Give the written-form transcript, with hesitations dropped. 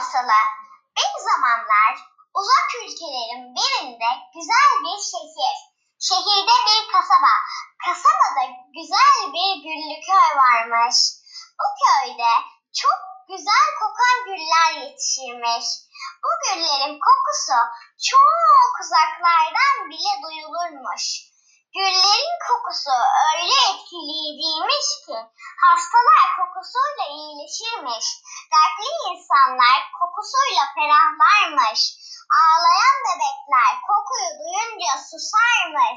masalı. Bir zamanlar uzak ülkelerin birinde güzel bir şehir. Şehirde bir kasaba. Kasabada güzel bir güllü köy varmış. Bu köyde çok güzel kokan güller yetişirmiş. Bu güllerin kokusu çok uzaklardan bile duyulurmuş. Güllerin kokusu öyle etkileyiciymiş ki hastalar kokusuyla iyileşirmiş. Dertli insanlar kokusuyla ferahlarmış. Ağlayan bebekler kokuyu duyunca susarmış.